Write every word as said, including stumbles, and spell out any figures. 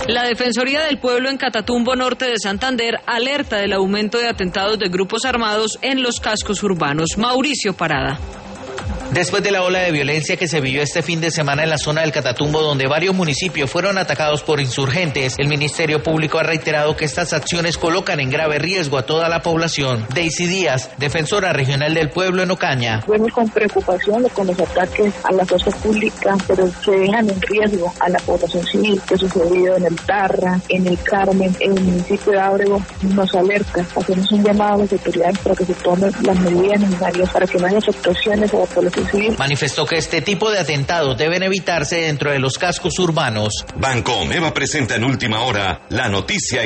La Defensoría del Pueblo en Catatumbo, norte de Santander, alerta del aumento de atentados de grupos armados en los cascos urbanos. Mauricio Parada. Después de la ola de violencia que se vivió este fin de semana en la zona del Catatumbo, donde varios municipios fueron atacados por insurgentes, el Ministerio Público ha reiterado que estas acciones colocan en grave riesgo a toda la población. Daisy Díaz, defensora regional del pueblo en Ocaña. Vemos con preocupación con los ataques a la fuerza pública, pero que dejan en riesgo a la población civil, que sucedido en el Tarra, en el Carmen, en el municipio de Ábrego. Nos alerta, hacemos un llamado a las autoridades para que se tomen las medidas necesarias para que no haya afectaciones a la población civil. Manifestó que este tipo de atentados deben evitarse dentro de los cascos urbanos. Banco Omeva presenta en Última Hora la noticia